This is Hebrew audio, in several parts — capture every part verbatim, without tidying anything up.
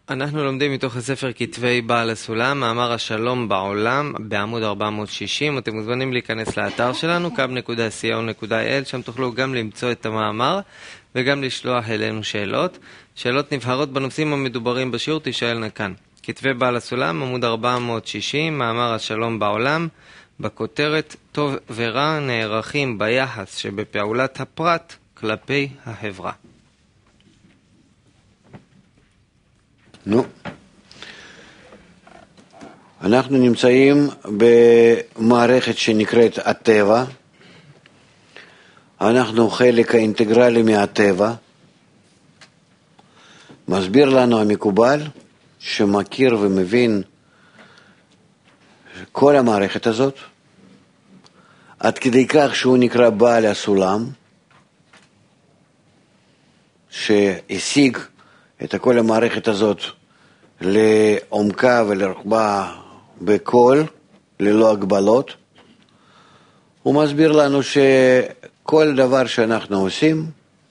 אנחנו לומדים מתוך הספר כתבי בעל הסולם, מאמר השלום בעולם, בעמוד ארבע מאות שישים. אתם מוזמנים להיכנס לאתר שלנו, קו נקודה סי או נקודה איי אל, שם תוכלו גם למצוא את המאמר וגם לשלוח אלינו שאלות. שאלות נבחרות בנושאים המדוברים בשיעור תשאלנה כאן. כתבי בעל הסולם, עמוד ארבע מאות שישים, מאמר השלום בעולם, בכותרת טוב ורע נערכים ביחס שבפעולת הפרט כלפי החברה. נו, אנחנו נמצאים במערכת שנקראת הטבע, אנחנו חלק האינטגרלי מהטבע. מסביר לנו המקובל שמכיר ומבין כל המערכת הזאת, עד כדי כך שהוא נקרא בעל הסולם, שהשיג את כל המערכת הזאת לעומקה ולרחבה בכל, ללא הגבלות. הוא מסביר לנו שכל דבר שאנחנו עושים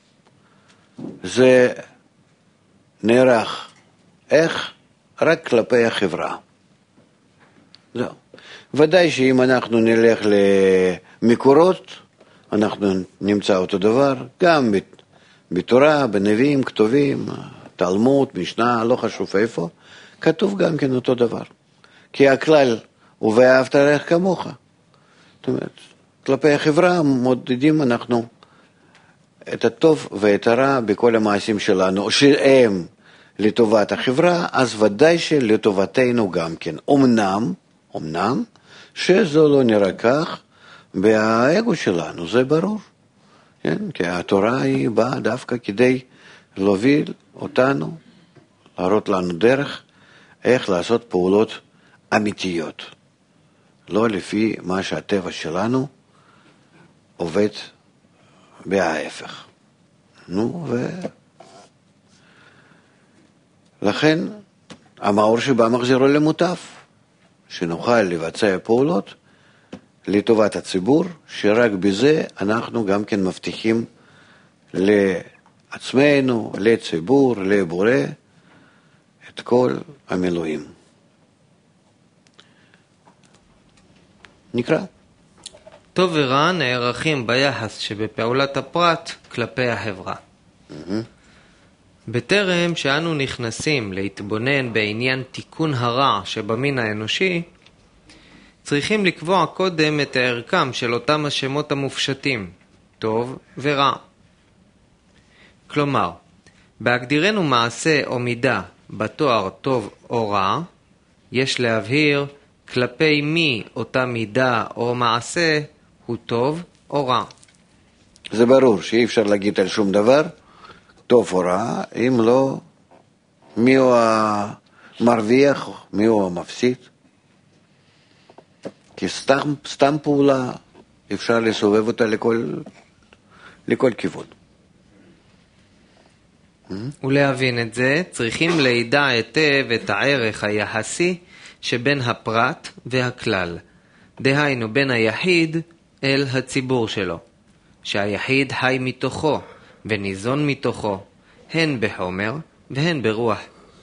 זה נערך איך? רק כלפי החברה. זהו. ודאי שאם אנחנו נלך למקורות, אנחנו נמצא אותו דבר, גם בתורה, בנביאים, כתובים, תלמוד, משנה, לא חשוב איפה, כתוב גם כן אותו דבר. כי הכלל הוא ואהבת לרעך כמוך. זאת אומרת, כלפי החברה מודדים אנחנו את הטוב ואת הרע בכל המעשים שלנו, שהם לטובת החברה, אז ודאי שלטובתנו גם כן. אמנם, אמנם, שזו לא נראה כך באגו שלנו, זה ברור. כן? כי התורה היא באה דווקא כדי להוביל אותנו, להראות לנו דרך איך לעשות פעולות אמיתיות. לא לפי מה שהטבע שלנו עובד בהפך. נו, ו... לכן המאור שבא מחזירו למוטף, שנוכל לבצע פעולות לטובת הציבור, שרק בזה אנחנו גם כן מבטיחים לעצמנו, לציבור, לבורא, את כל המילואים. נקרא. טוב ורע נערכים ביחס שבפעולת הפרט כלפי החברה. Mm-hmm. בטרם שאנו נכנסים להתבונן בעניין תיקון הרע שבמין האנושי, צריכים לקבוע קודם את הערכם של אותם השמות המופשטים, טוב ורע. כלומר, בהגדירנו מעשה או מידה בתואר טוב או רע, יש להבהיר כלפי מי אותה מידה או מעשה הוא טוב או רע. זה ברור שאי אפשר להגיד על שום דבר טוב או רע, אם לא מי הוא המרוויח, מי הוא המפסיד. כי סתם, סתם פעולה אפשר לסובב אותה לכל, לכל כיוון. ולהבין את זה, צריכים לידע היטב את הערך היחסי שבין הפרט והכלל. דהיינו בין היחיד אל הציבור שלו. שהיחיד חי מתוכו וניזון מתוכו, הן בחומר והן ברוח.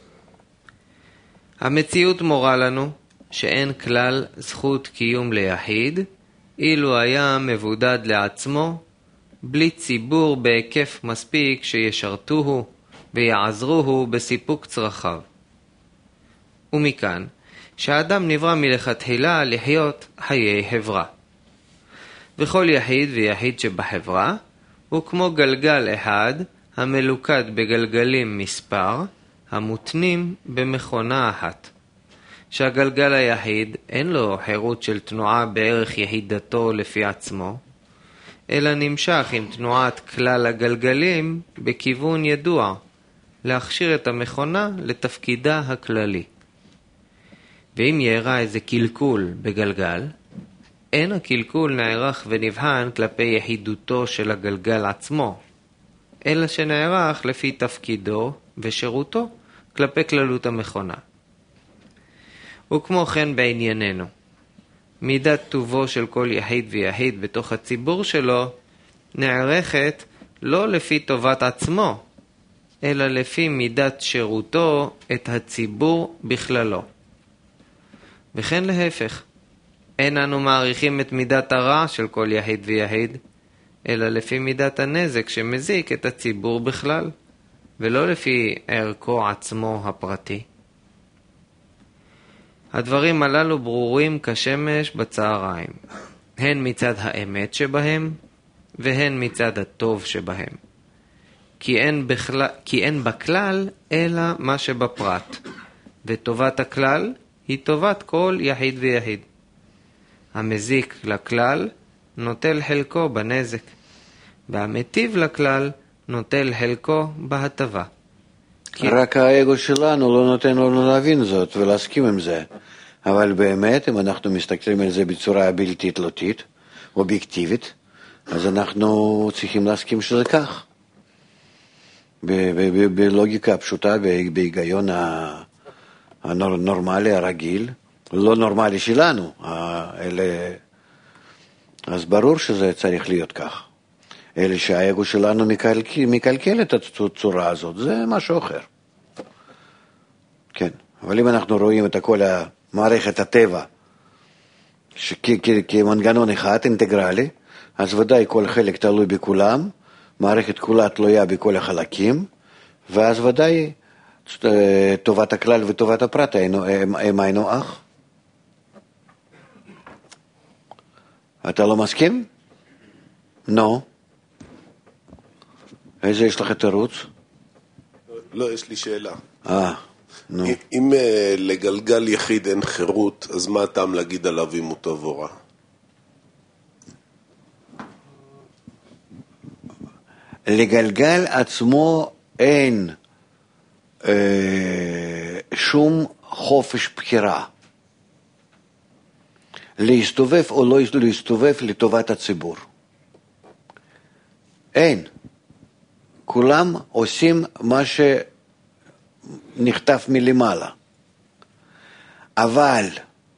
המציאות מורה לנו שאין כלל זכות קיום ליחיד, אילו היה מבודד לעצמו, בלי ציבור בהיקף מספיק שישרתוהו ויעזרוהו בסיפוק צרכיו. ומכאן שהאדם נברא מלכתחילה לחיות חיי חברה. וכל יחיד ויחיד שבחברה הוא כמו גלגל אחד המלוכד בגלגלים מספר המותנים במכונה אחת. שהגלגל היחיד אין לו חירות של תנועה בערך יחידתו לפי עצמו, אלא נמשך עם תנועת כלל הגלגלים בכיוון ידוע, להכשיר את המכונה לתפקידה הכללי. ואם יראה איזה קלקול בגלגל, אין הקלקול נערך ונבחן כלפי יחידותו של הגלגל עצמו, אלא שנערך לפי תפקידו ושירותו כלפי כללות המכונה. וכמו כן בענייננו, מידת טובו של כל יחיד ויחיד בתוך הציבור שלו נערכת לא לפי טובת עצמו, אלא לפי מידת שירותו את הציבור בכללו. וכן להפך, אין אנו מעריכים את מידת הרע של כל יחיד ויחיד, אלא לפי מידת הנזק שמזיק את הציבור בכלל, ולא לפי ערכו עצמו הפרטי. הדברים הללו ברורים כשמש בצהריים, הן מצד האמת שבהם, והן מצד הטוב שבהם. כי אין, בכלל, כי אין בכלל אלא מה שבפרט, וטובת הכלל היא טובת כל יחיד ויחיד. המזיק לכלל נוטל חלקו בנזק, והמטיב לכלל נוטל חלקו בהטבה. כי... רק האגו שלנו לא נותן לנו להבין זאת ולהסכים עם זה. אבל באמת, אם אנחנו מסתכלים על זה בצורה בלתי תלותית, אובייקטיבית, אז אנחנו צריכים להסכים שזה כך. בלוגיקה הפשוטה, בהיגיון הנורמלי, הרגיל, לא נורמלי שלנו, אלה... אז ברור שזה צריך להיות כך. אלה שהאגו שלנו מקלקל, מקלקל את הצורה הזאת, זה משהו אחר. כן, אבל אם אנחנו רואים את כל המערכת הטבע כמנגנון אחד, אינטגרלי, אז ודאי כל חלק תלוי בכולם, מערכת כולה תלויה בכל החלקים, ואז ודאי טובת הכלל וטובת הפרט הם היינו אח. אתה לא מסכים? נו. איזה יש לך תירוץ? לא, יש לי שאלה. אה, נו. אם לגלגל יחיד אין חירות, אז מה הטעם להגיד עליו אם הוא טוב או רע? לגלגל עצמו אין אה, שום חופש בחירה. להסתובב או לא להסתובב לטובת הציבור. אין. כולם עושים מה שנכתב מלמעלה. אבל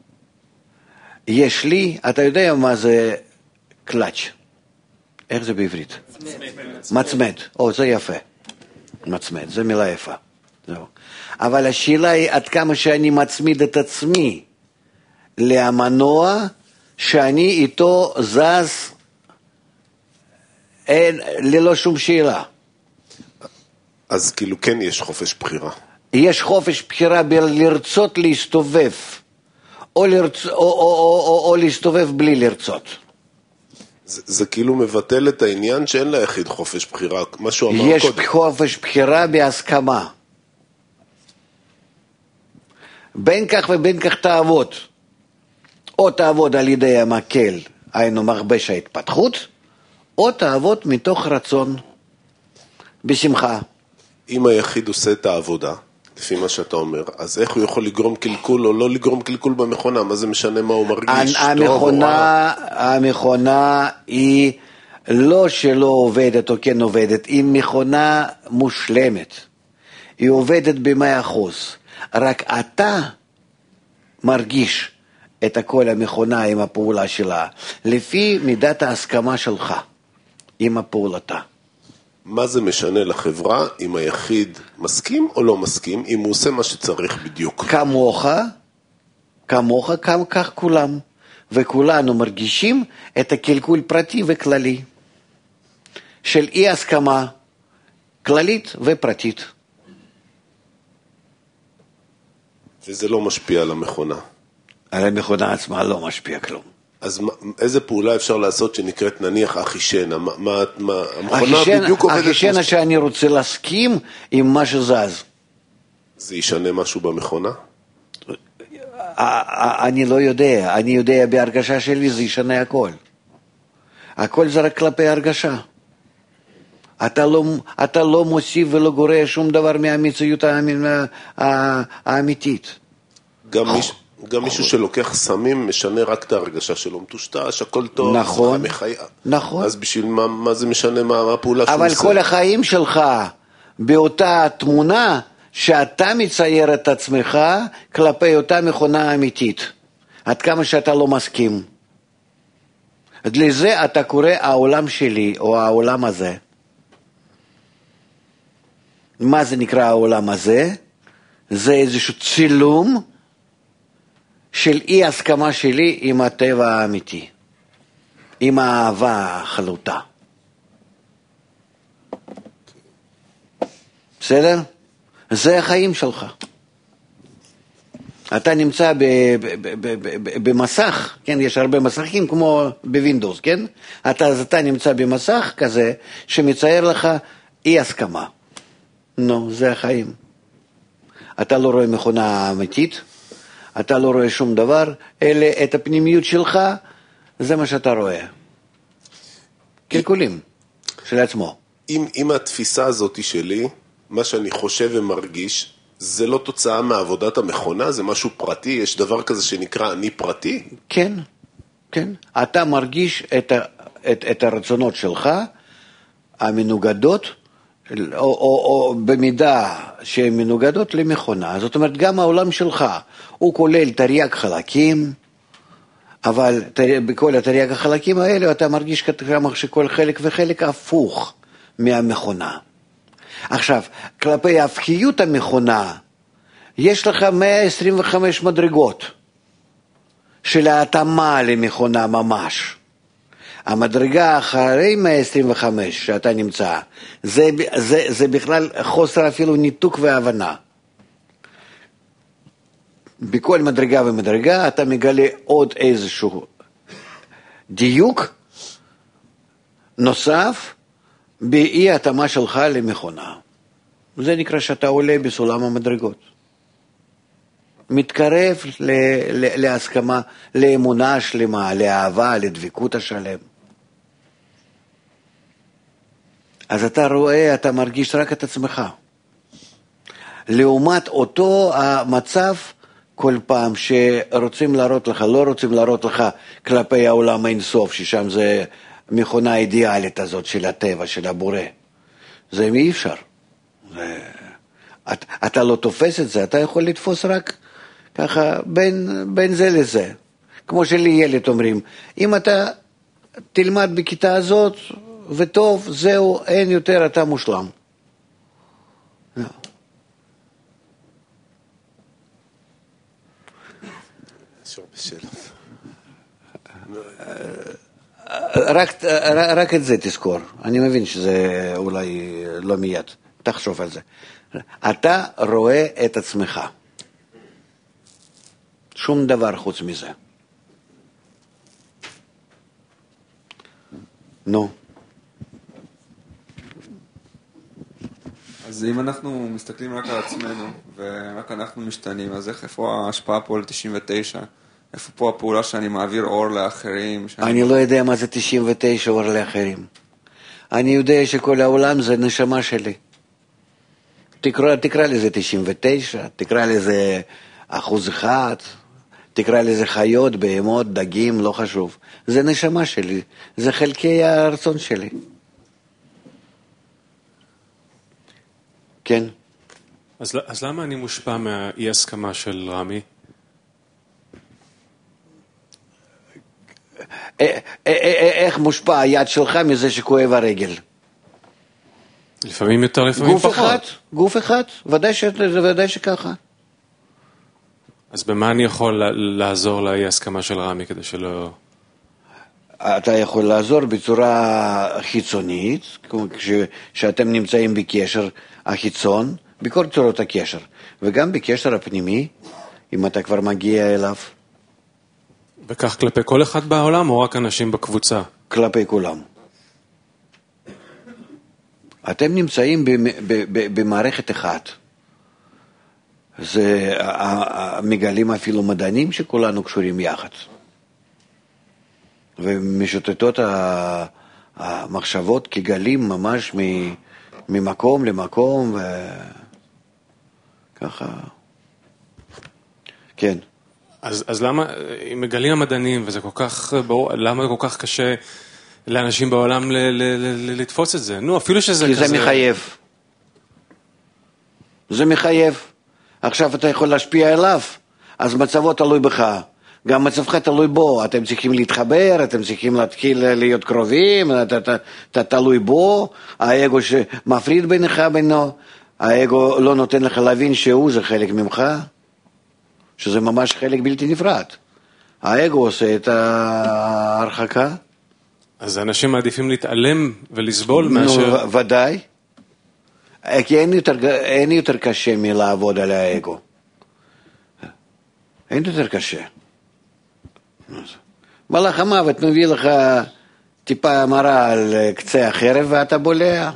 יש לי, אתה יודע מה זה קלאץ'? איך זה בעברית? מצמד. או, זה יפה. מצמד, זה מילה יפה. זהו. אבל השאלה היא עד כמה שאני מצמיד את עצמי למנוע שאני איתו זז אין, ללא שום שאלה. אז כאילו כן יש חופש בחירה. יש חופש בחירה בלרצות להסתובב, או, לרצ... או, או, או, או, או להסתובב בלי לרצות. זה, זה כאילו מבטל את העניין שאין ליחיד חופש בחירה, מה שהוא אמר יש קודם. יש חופש בחירה בהסכמה. בין כך ובין כך תעבוד. או תעבוד על ידי המקל, היינו מכבש ההתפתחות, או תעבוד מתוך רצון, בשמחה. אם היחיד עושה את העבודה, לפי מה שאתה אומר, אז איך הוא יכול לגרום קלקול או לא לגרום קלקול במכונה? מה זה משנה מה הוא מרגיש? המכונה, המכונה היא לא שלא עובדת או כן עובדת, היא מכונה מושלמת. היא עובדת במאה אחוז. רק אתה מרגיש את הכל המכונה עם הפעולה שלה, לפי מידת ההסכמה שלך עם הפעולתה. מה זה משנה לחברה אם היחיד מסכים או לא מסכים, אם הוא עושה מה שצריך בדיוק? כמוך, כמוך, כך כולם. וכולנו מרגישים את הקלקול פרטי וכללי, של אי הסכמה כללית ופרטית. וזה לא משפיע על המכונה. על המכונה עצמה לא משפיע כלום. אז איזה פעולה אפשר לעשות שנקראת נניח אחישנה? מה, מה, מה, המכונה בדיוק עובדת... אחישנה שאני רוצה להסכים עם מה שזז. זה ישנה משהו במכונה? אני לא יודע, אני יודע בהרגשה שלי זה ישנה הכל. הכל זה רק כלפי הרגשה. אתה לא, אתה לא מוסיף ולא גורע שום דבר מהמציאות האמיתית. גם מישהו... גם מישהו שלוקח סמים משנה רק את ההרגשה שלו, מטושטש, הכל טוב. נכון, נכון. אז בשביל מה, מה זה משנה, מה הפעולה שהוא עושה? אבל כל החיים שלך באותה תמונה שאתה מצייר את עצמך כלפי אותה מכונה אמיתית. עד כמה שאתה לא מסכים. לזה אתה קורא העולם שלי או העולם הזה. מה זה נקרא העולם הזה? זה איזשהו צילום של אי הסכמה שלי עם הטבע האמיתי, עם האהבה החלוטה. בסדר? זה החיים שלך. אתה נמצא במסך, כן, יש הרבה מסכים כמו בווינדוס, כן? אתה, אז אתה נמצא במסך כזה שמצייר לך אי הסכמה. נו, זה החיים. אתה לא רואה מכונה אמיתית, אתה לא רואה שום דבר, אלא את הפנימיות שלך, זה מה שאתה רואה. קלקולים של עצמו. אם, אם התפיסה הזאת שלי, מה שאני חושב ומרגיש, זה לא תוצאה מעבודת המכונה, זה משהו פרטי, יש דבר כזה שנקרא אני פרטי? כן, כן. אתה מרגיש את, ה, את, את הרצונות שלך, המנוגדות, או, או, או במידה שהן מנוגדות למכונה. זאת אומרת, גם העולם שלך, הוא כולל תרי"ג חלקים, אבל בכל התרי"ג החלקים האלה אתה מרגיש כמה שכל חלק וחלק הפוך מהמכונה. עכשיו, כלפי ההפכיות המכונה, יש לך מאה עשרים וחמש מדרגות של ההתאמה למכונה ממש. המדרגה אחרי מאה עשרים וחמש שאתה נמצא, זה, זה, זה בכלל חוסר אפילו ניתוק והבנה. בכל מדרגה ומדרגה אתה מגלה עוד איזשהו דיוק נוסף באי התאמה שלך למכונה. זה נקרא שאתה עולה בסולם המדרגות. מתקרב ל, ל, להסכמה, לאמונה השלמה, לאהבה, לדבקות השלם. אז אתה רואה, אתה מרגיש רק את עצמך. לעומת אותו המצב, כל פעם שרוצים להראות לך, לא רוצים להראות לך כלפי העולם האינסוף, ששם זה מכונה האידיאלית הזאת של הטבע, של הבורא. זה אי אפשר. זה... את, אתה לא תופס את זה, אתה יכול לתפוס רק ככה בין, בין זה לזה. כמו שלי ילד אומרים, אם אתה תלמד בכיתה הזאת וטוב, זהו, אין יותר, אתה מושלם. לא. רק, רק את זה תזכור. אני מבין שזה אולי לא מיד. תחשוב על זה. אתה רואה את עצמך. שום דבר חוץ מזה. נו. אז אם אנחנו מסתכלים רק על עצמנו, ורק אנחנו משתנים, אז איך, איפה ההשפעה פה ל-תשעים ותשע? איפה פה הפעולה שאני מעביר אור לאחרים? שאני... אני לא יודע מה זה תשעים ותשע אור לאחרים. אני יודע שכל העולם זה נשמה שלי. תקרא, תקרא לזה תשעים ותשע, תקרא לזה אחוז אחד, תקרא לזה חיות, בהמות, דגים, לא חשוב. זה נשמה שלי, זה חלקי הרצון שלי. כן. אז, אז למה אני מושפע מהאי הסכמה של רמי? איך מושפע היד שלך מזה שכואב הרגל? לפעמים יותר, לפעמים גוף פחות. אחד, גוף אחד, ודאי, ש... ודאי שככה. אז במה אני יכול לעזור לאי הסכמה של רמי כדי שלא... אתה יכול לעזור בצורה חיצונית, כשאתם נמצאים בקשר החיצון, בכל צורות הקשר, וגם בקשר הפנימי, אם אתה כבר מגיע אליו. וכך כלפי כל אחד בעולם, או רק אנשים בקבוצה? כלפי כולם. אתם נמצאים במערכת אחת. זה מגלים אפילו מדענים שכולנו קשורים יחד. ומשוטטות המחשבות כגלים ממש ממקום למקום, וככה. כן. אז, אז למה, אם מגלים המדענים, וזה כל כך, למה זה כל כך קשה לאנשים בעולם ל, ל, ל, לתפוס את זה? נו, אפילו שזה כי כזה... כי זה מחייב. זה מחייב. עכשיו אתה יכול להשפיע אליו, אז מצבו תלוי בך. גם מצבך תלוי בו. אתם צריכים להתחבר, אתם צריכים להתחיל להיות קרובים, אתה, אתה, אתה תלוי בו, האגו שמפריד בינך בינו. האגו לא נותן לך להבין שהוא זה חלק ממך, שזה ממש חלק בלתי נפרד. האגו עושה את ההרחקה. אז האנשים מעדיפים להתעלם ולסבול מאשר... נו, ודאי. כי אין יותר, אין יותר קשה מלעבוד על האגו. אין יותר קשה. מלאך המוות מביא לך טיפה מרה על קצה החרב ואתה בולע.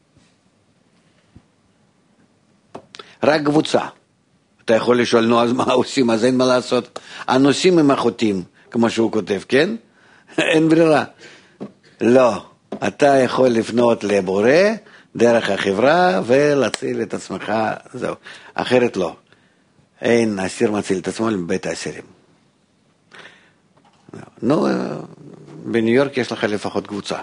רק קבוצה. אתה יכול לשאול, נו, אז מה עושים? אז אין מה לעשות. הנושאים הם החוטאים, כמו שהוא כותב, כן? אין ברירה. לא. אתה יכול לפנות לבורא דרך החברה ולהציל את עצמך, זהו. אחרת לא. אין אסיר מציל את עצמו מבית האסירים. נו, בניו יורק יש לך לפחות קבוצה.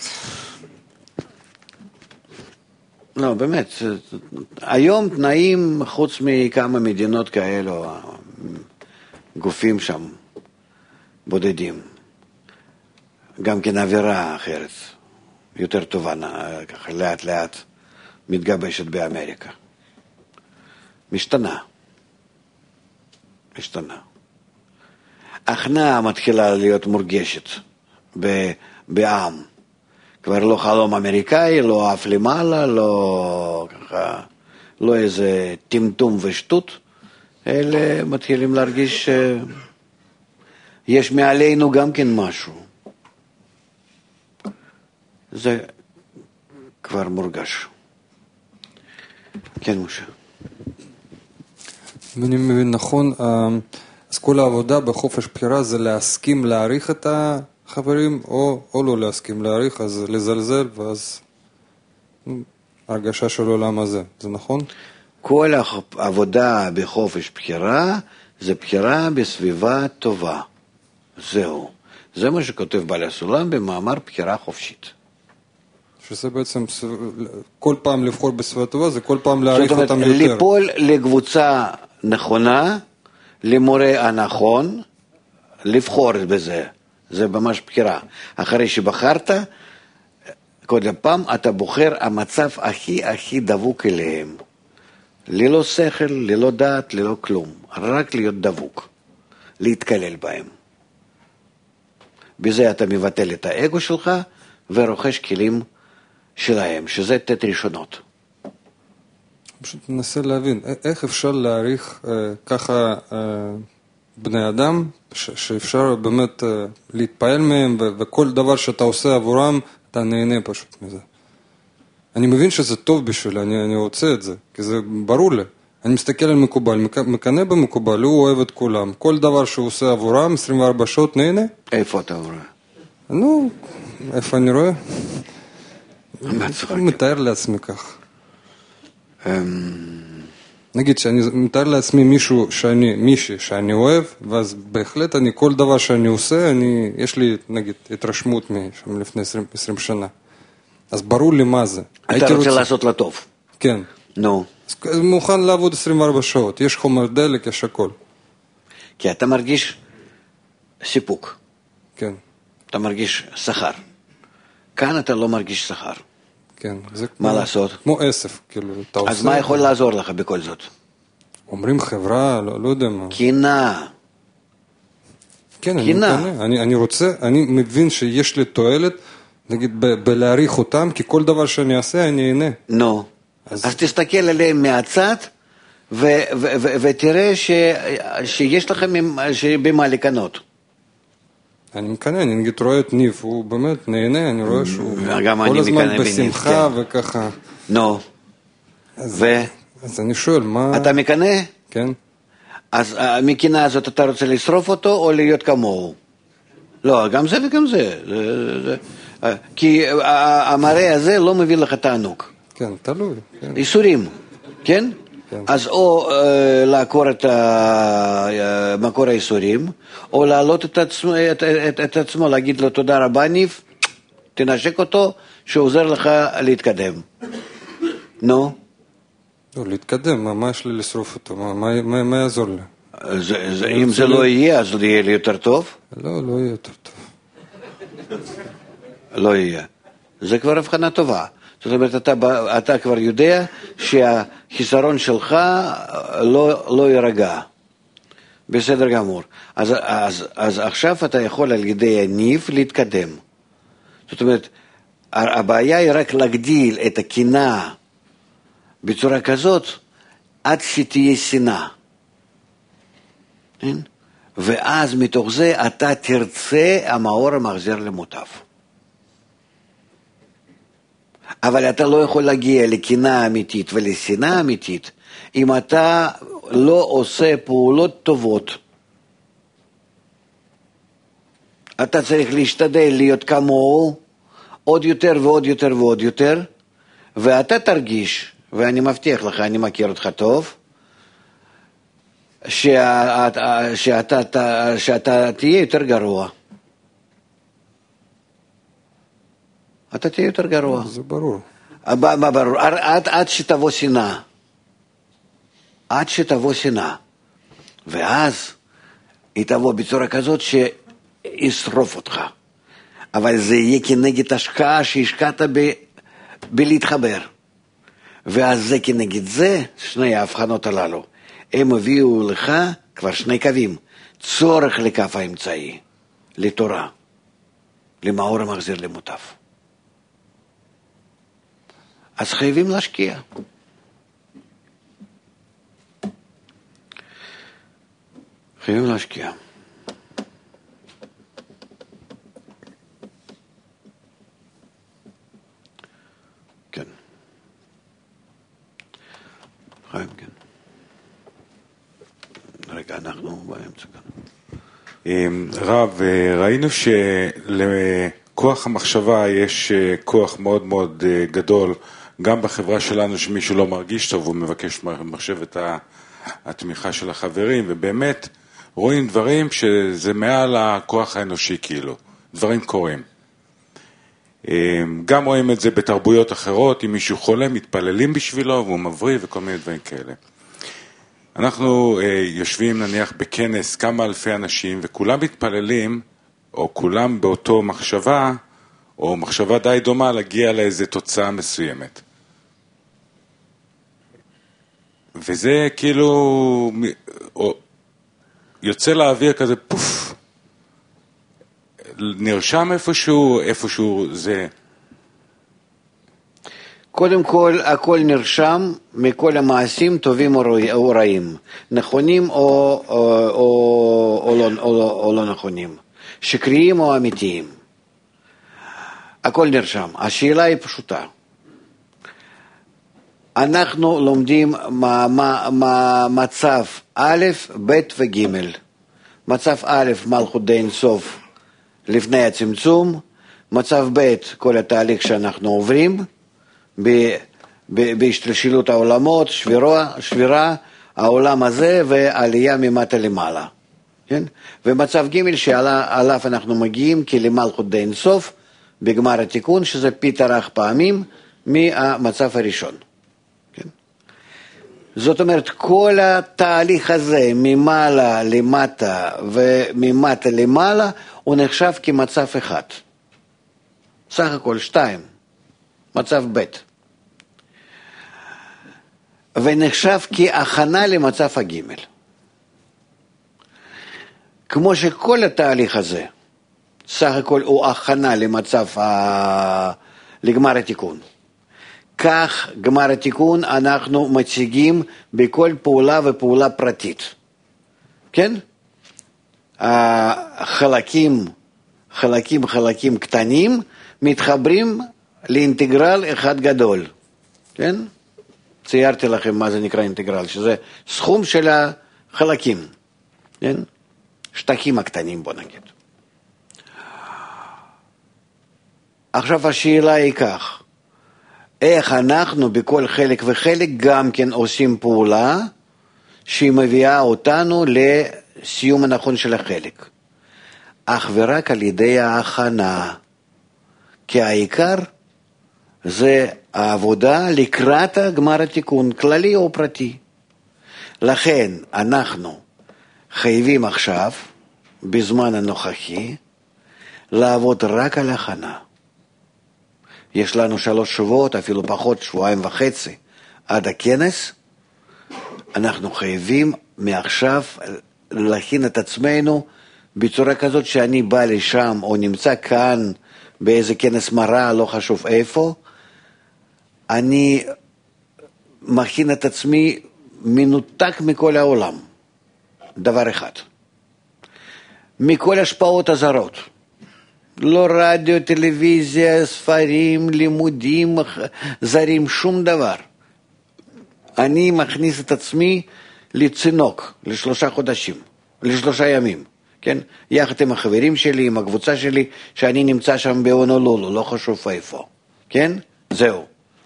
לא, באמת, היום תנאים, חוץ מכמה מדינות כאלו, גופים שם, בודדים. גם כן אווירה אחרת, יותר טובה, ככה לאט לאט מתגבשת באמריקה. משתנה. משתנה. הכנעה מתחילה להיות מורגשת בעם. כבר לא חלום אמריקאי, לא אף למעלה, לא ככה, לא איזה טמטום ושטות, אלא מתחילים להרגיש שיש מעלינו גם כן משהו. זה כבר מורגש. כן, משה. אני מבין נכון, אז כל העבודה בחופש בחירה זה להסכים להעריך את החברים, או, או לא להסכים להעריך, אז לזלזל, ואז הרגשה של עולם הזה, זה נכון? כל העבודה בחופש בחירה זה בחירה בסביבה טובה. זהו. זה מה שכותב בעל הסולם במאמר בחירה חופשית. שזה בעצם כל פעם לבחור בסביבה טובה, זה כל פעם להעריך אותם יותר. ליפול לקבוצה נכונה, למורה הנכון, לבחור בזה. זה ממש בחירה. אחרי שבחרת, כל פעם אתה בוחר המצב הכי הכי דבוק אליהם. ללא שכל, ללא דעת, ללא כלום. רק להיות דבוק. להתקלל בהם. בזה אתה מבטל את האגו שלך ורוכש כלים שלהם, שזה תת ראשונות. פשוט מנסה להבין, איך אפשר להעריך אה, ככה אה, בני אדם, ש- שאפשר באמת אה, להתפעל מהם, ו- וכל דבר שאתה עושה עבורם, אתה נהנה פשוט מזה. אני מבין שזה טוב בשבילי, אני, אני רוצה את זה, כי זה ברור לי. אני מסתכל על מקובל, מקנה במקובל, הוא אוהב את כולם. כל דבר שהוא עושה עבורם, עשרים וארבע שעות נהנה. איפה אתה רואה? נו, איפה אני רואה? אני מתאר לעצמי כך. נגיד שאני מתאר לעצמי מישהו שאני, מישהי שאני אוהב, ואז בהחלט אני, כל דבר שאני עושה, אני, יש לי, נגיד, התרשמות משם לפני עשרים שנה. אז ברור לי מה זה. אתה רוצה לעשות לה טוב. כן. נו. אז מוכן לעבוד עשרים וארבע שעות, יש חומר דלק, יש הכל. כי אתה מרגיש סיפוק. כן. אתה מרגיש שכר. כאן אתה לא מרגיש שכר. כן. זה מה כמו, לעשות? כמו אסף, כאילו, אתה עושה... אז מה יכול לעזור לך בכל זאת? אומרים חברה, לא, לא יודע מה. קינה. כן, קינה. אני מקנה. אני, אני רוצה, אני מבין שיש לי תועלת, נגיד, ב- בלהעריך אותם, כי כל דבר שאני אעשה, אני אהנה. נו. אז, אז תסתכל עליהם מהצד, ו- ו- ו- ותראה ש- שיש לכם במה לקנות. אני מקנה, אני נגיד רואה את ניב, הוא באמת נהנה, אני רואה שהוא כל הזמן בשמחה וככה. נו. ו? אז אני שואל, מה... אתה מקנה? כן. אז המקינה הזאת אתה רוצה לשרוף אותו או להיות כמוהו? לא, גם זה וגם זה. כי המראה הזה לא מביא לך תענוג. כן, תלוי. איסורים, כן? אז או לעקור את מקור האיסורים, או להעלות את עצמו, את, את, את עצמו, להגיד לו תודה רבה ניב, תנשק אותו, שעוזר לך להתקדם. נו? לא, להתקדם, מה יש לי לשרוף אותו? מה, מה, מה, מה יעזור לי? זה, זה, אם זה לא יהיה, אז יהיה לי יותר טוב? לא, לא יהיה יותר טוב. לא יהיה. זה כבר הבחנה טובה. זאת אומרת, אתה, אתה כבר יודע שהחיסרון שלך לא, לא יירגע. בסדר גמור. אז, אז, אז עכשיו אתה יכול על ידי הניב להתקדם. זאת אומרת, הבעיה היא רק להגדיל את הקנאה בצורה כזאת, עד שתהיה שנאה. ואז מתוך זה אתה תרצה המאור המחזיר למוטב. אבל אתה לא יכול להגיע לקנאה אמיתית ולשנאה אמיתית, אם אתה לא עושה פעולות טובות. אתה צריך להשתדל להיות כמוהו, עוד יותר ועוד יותר ועוד יותר, ואתה תרגיש, ואני מבטיח לך, אני מכיר אותך טוב, שאתה, שאתה, שאתה תהיה יותר גרוע. אתה תהיה יותר גרוע. זה ברור. מה ברור? עד, עד שתבוא שנאה. עד שתבוא שנאה. ואז היא תבוא בצורה כזאת שישרוף אותך. אבל זה יהיה כנגד השקעה שהשקעת ב, בלהתחבר. ואז זה כנגד זה, שני ההבחנות הללו, הם הביאו לך כבר שני קווים. צורך לקו האמצעי, לתורה, למאור המחזיר למוטב. אז חייבים להשקיע. חייבים להשקיע. כן. חיים, כן. רגע, אנחנו באמצע כאן. רב, ראינו שלכוח המחשבה יש כוח מאוד מאוד גדול, גם בחברה שלנו שמישהו לא מרגיש טוב, הוא מבקש מחשב את התמיכה של החברים, ובאמת רואים דברים שזה מעל הכוח האנושי כאילו, דברים קורים. גם רואים את זה בתרבויות אחרות, אם מישהו חולה, מתפללים בשבילו והוא מבריא וכל מיני דברים כאלה. אנחנו יושבים נניח בכנס כמה אלפי אנשים וכולם מתפללים, או כולם באותו מחשבה, או מחשבה די דומה להגיע לאיזו תוצאה מסוימת. וזה כאילו יוצא לאוויר כזה פוף, נרשם איפשהו, איפשהו זה. קודם כל, הכל נרשם מכל המעשים טובים או רעים, נכונים או, או, או, או, לא, או, לא, או לא נכונים, שקריים או אמיתיים. הכל נרשם. השאלה היא פשוטה. אנחנו לומדים מה, מה, מה, מצב א', ב' וג'. מצב א', מלכות די אין סוף לפני הצמצום, מצב ב', כל התהליך שאנחנו עוברים, בהשתלשלות העולמות, שבירה, שבירה, העולם הזה ועלייה ממטה למעלה. כן? ומצב ג' שעליו אנחנו מגיעים כלמלכות די אין סוף, בגמר התיקון, שזה פי תרח פעמים מהמצב הראשון. כן? זאת אומרת, כל התהליך הזה ממעלה למטה וממטה למעלה, הוא נחשב כמצב אחד. סך הכל שתיים. מצב ב'. ונחשב כהכנה למצב הג'. כמו שכל התהליך הזה, סך הכל הוא הכנה למצב, ה... לגמר התיקון. כך גמר התיקון אנחנו מציגים בכל פעולה ופעולה פרטית. כן? החלקים, חלקים, חלקים קטנים, מתחברים לאינטגרל אחד גדול. כן? ציירתי לכם מה זה נקרא אינטגרל, שזה סכום של החלקים. כן? שטחים הקטנים, בוא נגיד. עכשיו השאלה היא כך, איך אנחנו בכל חלק וחלק גם כן עושים פעולה שהיא מביאה אותנו לסיום הנכון של החלק. אך ורק על ידי ההכנה. כי העיקר זה העבודה לקראת גמר התיקון, כללי או פרטי. לכן אנחנו חייבים עכשיו, בזמן הנוכחי, לעבוד רק על הכנה. יש לנו שלוש שבועות, אפילו פחות, שבועיים וחצי, עד הכנס, אנחנו חייבים מעכשיו להכין את עצמנו בצורה כזאת שאני בא לשם או נמצא כאן באיזה כנס מראה, לא חשוב איפה, אני מכין את עצמי מנותק מכל העולם. דבר אחד. מכל השפעות הזרות. לא רדיו, טלוויזיה, ספרים, לימודים, זרים, שום דבר. אני מכניס את עצמי לצינוק, לשלושה חודשים, לשלושה ימים, כן? יחד עם החברים שלי, עם הקבוצה שלי, שאני נמצא שם בהונולולו, לא חשוב איפה, כן? זהו.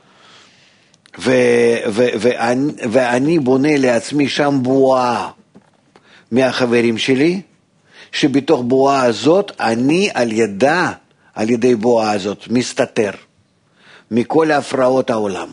ו- ו- ואני, ואני בונה לעצמי שם בועה מהחברים שלי, שבתוך בועה הזאת, אני על ידה, על ידי בועה הזאת, מסתתר מכל ההפרעות העולם.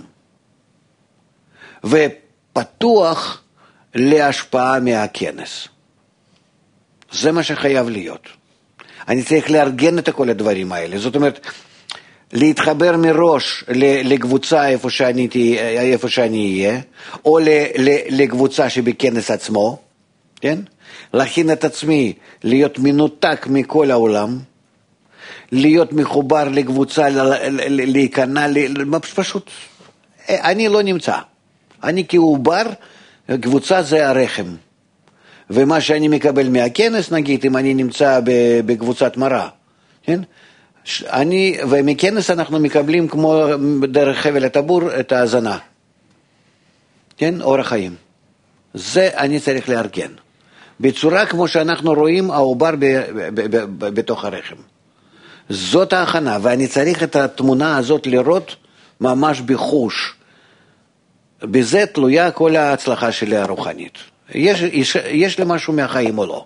ופתוח להשפעה מהכנס. זה מה שחייב להיות. אני צריך לארגן את כל הדברים האלה. זאת אומרת, להתחבר מראש לקבוצה איפה שאני, איפה שאני אהיה, או לקבוצה שבכנס עצמו, כן? להכין את עצמי, להיות מנותק מכל העולם, להיות מחובר לקבוצה, להיכנע, פשוט, אני לא נמצא. אני כעובר, קבוצה זה הרחם. ומה שאני מקבל מהכנס, נגיד, אם אני נמצא בקבוצת מראה, כן? אני, ומכנס אנחנו מקבלים כמו דרך חבל הטבור את ההזנה. כן? אורח חיים. זה אני צריך לארגן. בצורה כמו שאנחנו רואים העובר ב, ב, ב, ב, בתוך הרחם. זאת ההכנה, ואני צריך את התמונה הזאת לראות ממש בחוש. בזה תלויה כל ההצלחה שלי הרוחנית. יש, יש, יש למשהו מהחיים או לא.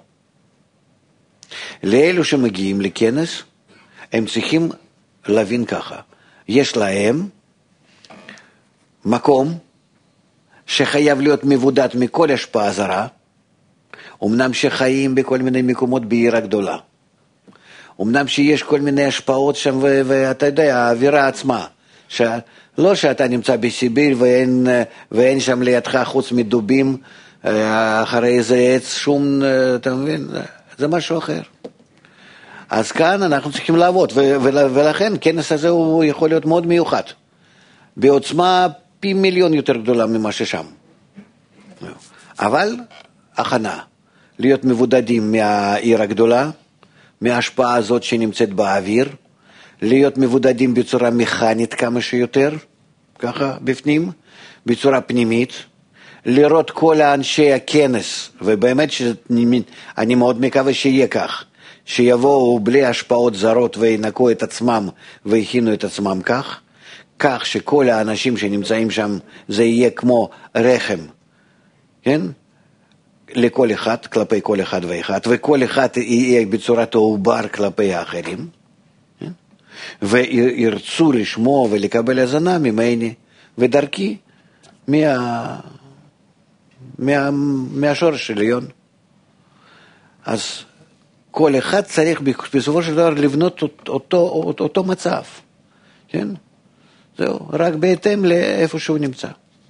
לאלו שמגיעים לכנס, הם צריכים להבין ככה. יש להם מקום שחייב להיות מבודד מכל השפעה זרה, אמנם שחיים בכל מיני מקומות בעיר הגדולה. אמנם שיש כל מיני השפעות שם, ו- ואתה יודע, האווירה עצמה, ש- לא שאתה נמצא בסיביר ואין, ואין שם לידך חוץ מדובים, אחרי איזה עץ, שום, אתה מבין? זה משהו אחר. אז כאן אנחנו צריכים לעבוד, ו- ו- ולכן כנס הזה הוא יכול להיות מאוד מיוחד. בעוצמה פי מיליון יותר גדולה ממה ששם. אבל הכנה. להיות מבודדים מהעיר הגדולה, מההשפעה הזאת שנמצאת באוויר, להיות מבודדים בצורה מכנית כמה שיותר, ככה בפנים, בצורה פנימית, לראות כל האנשי הכנס, ובאמת שאני מאוד מקווה שיהיה כך, שיבואו בלי השפעות זרות וינקו את עצמם והכינו את עצמם כך, כך שכל האנשים שנמצאים שם זה יהיה כמו רחם, כן? לכל אחד, כלפי כל אחד ואחד, וכל אחד יהיה בצורת העובר כלפי האחרים, כן? וירצו לשמוע ולקבל הזנה ממני ודרכי מה, מה, מהשורש של עליון. אז כל אחד צריך בסופו של דבר לבנות אותו, אותו, אותו מצב, כן? זהו, רק בהתאם לאיפה שהוא נמצא.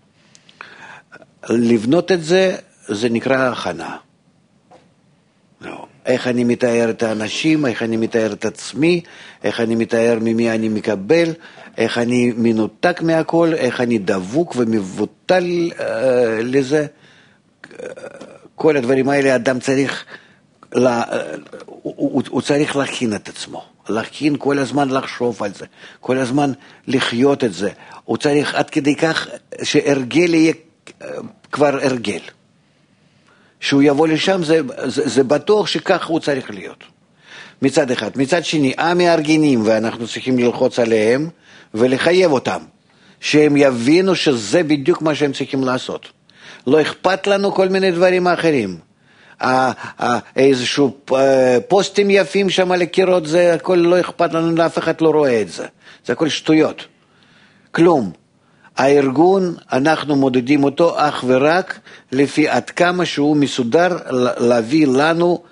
לבנות את זה, זה נקרא הכנה. לא. איך אני מתאר את האנשים, איך אני מתאר את עצמי, איך אני מתאר ממי אני מקבל, איך אני מנותק מהכל, איך אני דבוק ומבוטל אה, לזה. כל הדברים האלה אדם צריך, לה, הוא, הוא, הוא צריך להכין את עצמו. להכין כל הזמן לחשוב על זה, כל הזמן לחיות את זה. הוא צריך עד כדי כך שהרגל יהיה כבר הרגל. שהוא יבוא לשם, זה, זה, זה בטוח שכך הוא צריך להיות. מצד אחד. מצד שני, המארגנים, ואנחנו צריכים ללחוץ עליהם, ולחייב אותם, שהם יבינו שזה בדיוק מה שהם צריכים לעשות. לא אכפת לנו כל מיני דברים אחרים. איזשהו פוסטים יפים שם על הקירות, זה הכל לא אכפת לנו, אף אחד לא רואה את זה. זה הכל שטויות. כלום. הארגון, אנחנו מודדים אותו אך ורק לפי עד כמה שהוא מסודר להביא לנו,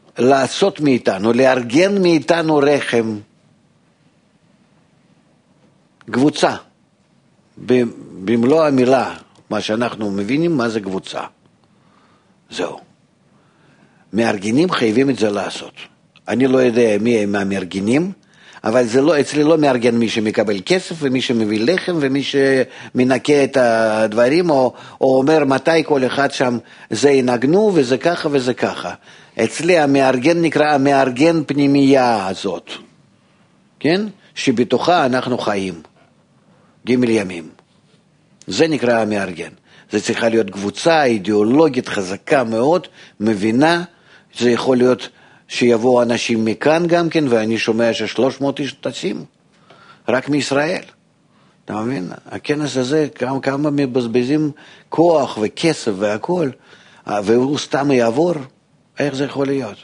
לעשות מאיתנו, לארגן מאיתנו רחם. קבוצה, במלוא המילה, מה שאנחנו מבינים, מה זה קבוצה. זהו. מארגנים חייבים את זה לעשות. אני לא יודע מי הם המארגנים, אבל זה לא, אצלי לא מארגן מי שמקבל כסף, ומי שמביא לחם, ומי שמנקה את הדברים, או, או אומר מתי כל אחד שם זה ינגנו, וזה ככה וזה ככה. אצלי המארגן נקרא המארגן פנימייה הזאת, כן? שבתוכה אנחנו חיים, ג' ימים. זה נקרא המארגן. זה צריכה להיות קבוצה אידיאולוגית חזקה מאוד, מבינה, זה יכול להיות שיבואו אנשים מכאן גם כן, ואני שומע ששלוש מאות איש טסים, רק מישראל. אתה מבין? הכנס הזה, כמה, כמה מבזבזים כוח וכסף והכל, והוא סתם יעבור, איך זה יכול להיות?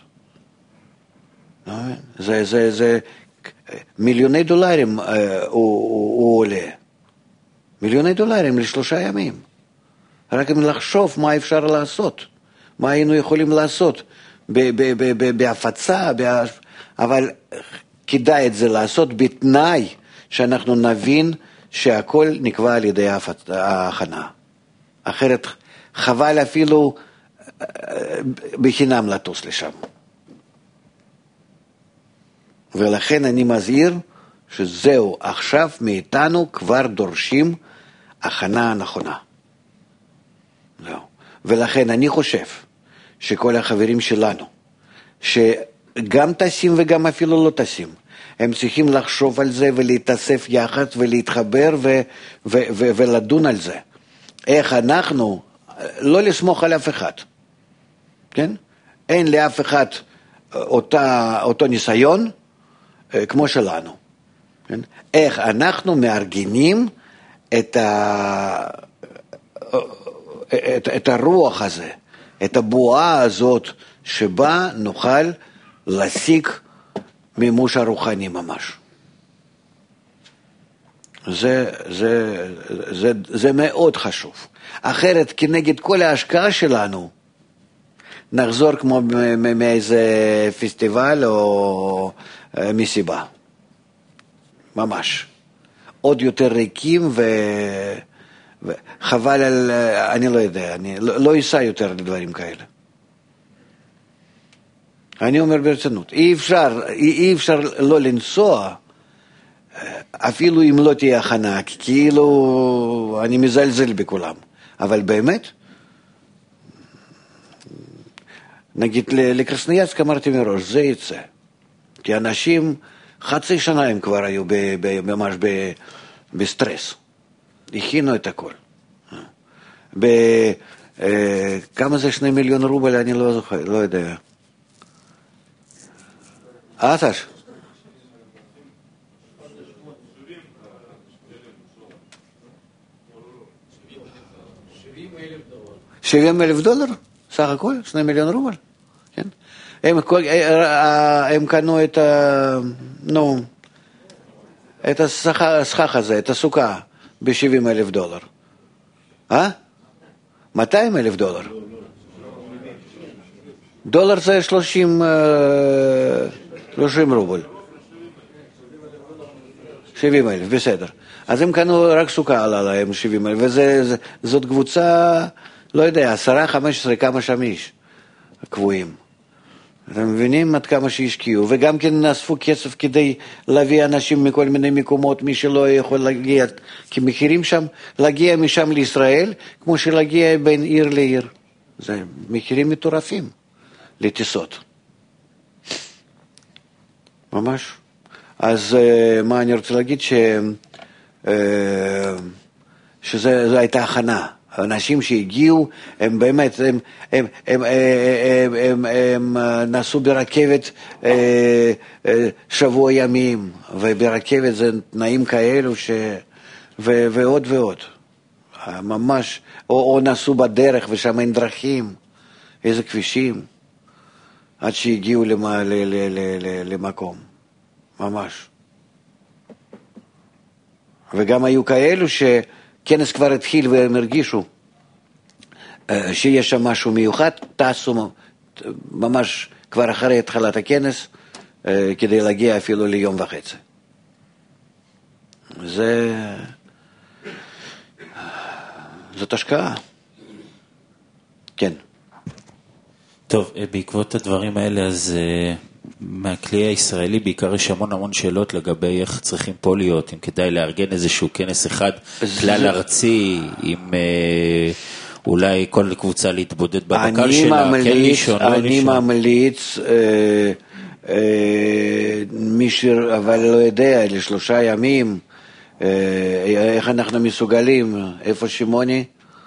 זה, זה, זה, מיליוני דולרים הוא, הוא, הוא עולה. מיליוני דולרים לשלושה ימים. רק אם לחשוב מה אפשר לעשות, מה היינו יכולים לעשות בהפצה, אבל כדאי את זה לעשות בתנאי שאנחנו נבין שהכל נקבע על ידי ההכנה. אחרת חבל אפילו בחינם לטוס לשם. ולכן אני מזהיר שזהו, עכשיו מאיתנו כבר דורשים הכנה נכונה. זהו. ולכן אני חושב שכל החברים שלנו, שגם טסים וגם אפילו לא טסים, הם צריכים לחשוב על זה ולהתאסף יחד ולהתחבר ו- ו- ו- ולדון על זה. איך אנחנו, לא לסמוך על אף אחד, כן? אין לאף אחד אותה, אותו ניסיון כמו שלנו. כן? איך אנחנו מארגנים את, ה... את, את הרוח הזה, את הבועה הזאת, שבה נוכל להשיג מימוש הרוחני ממש. זה, זה, זה, זה מאוד חשוב. אחרת, כנגד כל ההשקעה שלנו, נחזור כמו מאיזה פסטיבל או מסיבה. ממש. עוד יותר ריקים ו... וחבל על... אני לא יודע, אני לא, לא אסע יותר לדברים כאלה. אני אומר ברצינות, אי אפשר, אי אפשר לא לנסוע, אפילו אם לא תהיה הכנה, כאילו אני מזלזל בכולם. אבל באמת, נגיד לקרסנייצק אמרתי מראש, זה יצא. כי אנשים, חצי שנה הם כבר היו ב, ב, ממש ב, בסטרס. הכינו את הכל. ב, אה, כמה זה שני מיליון רובל, אני לא זוכר, לא יודע. אה, סש? שבעים אלף דולר? סך הכל? שני מיליון רובל? כן? הם, הם קנו את ה... נו, את הסכך הזה, את הסוכה, ב-שבעים אלף דולר. אה? מאתיים אלף דולר. דולר זה שלושים, שלושים רובל. שבעים אלף, בסדר. אז הם קנו רק סוכה עלה להם שבעים אלף, וזאת קבוצה, לא יודע, עשרה, חמש עשרה, כמה שם איש קבועים. אתם מבינים עד כמה שהשקיעו, וגם כן נאספו כסף כדי להביא אנשים מכל מיני מקומות, מי שלא יכול להגיע, כי מחירים שם, להגיע משם לישראל, כמו שלהגיע בין עיר לעיר. זה מחירים מטורפים לטיסות. ממש. אז מה אני רוצה להגיד? ש... שזה הייתה הכנה. האנשים שהגיעו, הם באמת, הם, הם, הם, הם, הם, הם נסעו ברכבת שבוע ימים, וברכבת זה תנאים כאלו, ש... ו, ועוד ועוד. ממש, או, או נסעו בדרך, ושם אין דרכים, איזה כבישים, עד שהגיעו למה, ל, ל, ל, ל, למקום. ממש. וגם היו כאלו שכנס כבר התחיל והם הרגישו שיש שם משהו מיוחד, טסו ממש כבר אחרי התחלת הכנס כדי להגיע אפילו ליום וחצי. זה... זאת השקעה. כן. טוב, בעקבות הדברים האלה, אז מהכלי הישראלי בעיקר יש המון המון שאלות לגבי איך צריכים פה להיות, אם כדאי לארגן איזשהו כנס אחד כלל ארצי, אם אולי כל קבוצה להתבודד בבקר שלה, כן לישון, לא לישון. אני ממליץ, מי אבל לא יודע, לשלושה ימים, איך אנחנו מסוגלים, איפה שמעוני?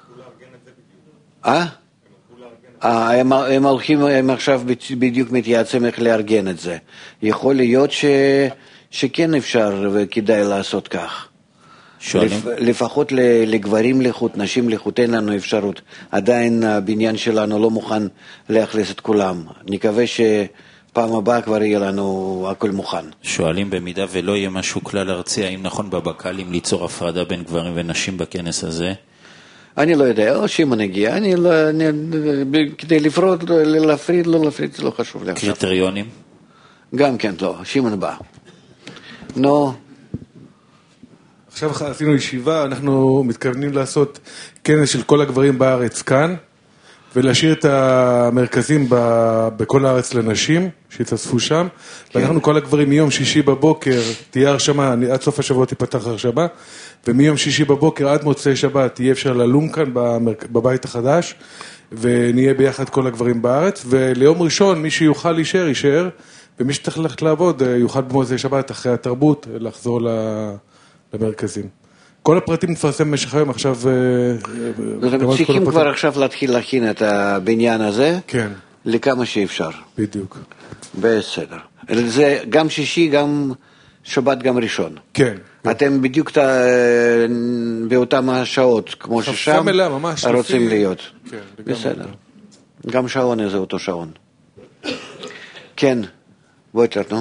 אה? הם, הם הולכים, הם עכשיו בדיוק מתייעצים איך לארגן את זה. יכול להיות ש, שכן אפשר וכדאי לעשות כך. לפ, לפחות לגברים לחוט, נשים לחוט, אין לנו אפשרות. עדיין הבניין שלנו לא מוכן להכניס את כולם. נקווה שפעם הבאה כבר יהיה לנו הכל מוכן. שואלים במידה ולא יהיה משהו כלל ארצי, האם נכון בבקלים ליצור הפרדה בין גברים ונשים בכנס הזה? אני לא יודע, או שמעון הגיע, אני לא, אני, כדי לפרוד, להפריד, לא להפריד, זה לא חשוב לי עכשיו. קריטריונים? גם כן, לא, שמעון בא. נו. עכשיו עשינו ישיבה, אנחנו מתכוונים לעשות כנס של כל הגברים בארץ כאן, ולהשאיר את המרכזים בכל הארץ לנשים, שיתאספו שם, כן. ואנחנו כל הגברים מיום שישי בבוקר, תהיה הרשמה, עד סוף השבוע תיפתח הרשמה, ומיום שישי בבוקר עד מוצאי שבת תהיה אפשר ללום כאן בבית החדש, ונהיה ביחד כל הגברים בארץ, וליום ראשון מי שיוכל להישאר, יישאר, ומי שצריך ללכת לעבוד, יוכל במוצאי שבת אחרי התרבות, לחזור למרכזים. כל הפרטים נפרסם במשך היום, עכשיו... צריכים כבר עכשיו להתחיל להכין את הבניין הזה, כן. לכמה שאפשר. בדיוק. בסדר. זה גם שישי, גם שבת, גם ראשון. כן. אתם בדיוק באותם השעות, כמו ששם רוצים להיות. בסדר. גם שעון זה אותו שעון. כן, בואי תרנו.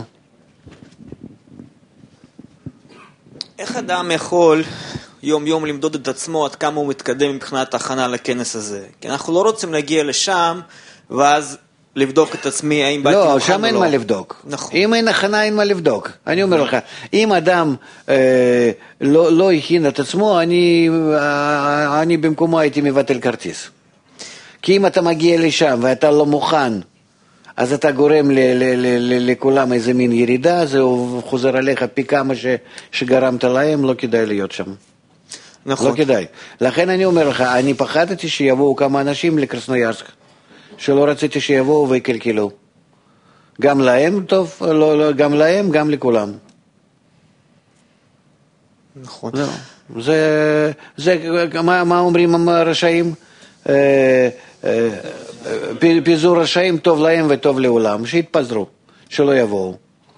איך אדם יכול יום יום למדוד את עצמו עד כמה הוא מתקדם מבחינת ההכנה לכנס הזה? כי אנחנו לא רוצים להגיע לשם ואז לבדוק את עצמי האם באתי מוכן או לא. לא, שם אין מה לבדוק. נכון. אם אין הכנה אין מה לבדוק. אני אומר לך, אם אדם אה, לא, לא הכין את עצמו, אני, אה, אני במקומו הייתי מבטל כרטיס. כי אם אתה מגיע לשם ואתה לא מוכן, אז אתה גורם ל- ל- ל- לכולם איזה מין ירידה, זה חוזר עליך פי כמה ש- שגרמת להם, לא כדאי להיות שם. נכון. לא כדאי. לכן אני אומר לך, אני פחדתי שיבואו כמה אנשים לקרסנוירסק, שלא רציתי שיבואו ויקלקלו. גם להם טוב, לא, לא, גם להם, גם לכולם. נכון. לא. זה, זה, מה, מה אומרים הרשעים? אה, אה, פיזור רשעים טוב להם וטוב לעולם, שיתפזרו, שלא יבואו.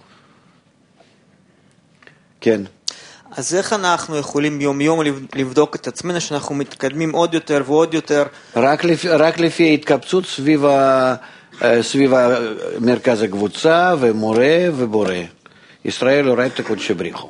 כן. אז איך אנחנו יכולים יום יום לבדוק את עצמנו שאנחנו מתקדמים עוד יותר ועוד יותר? רק לפי, רק לפי התקבצות סביב, ה, סביב מרכז הקבוצה ומורה ובורא. ישראל הוראת קודשי בריחו.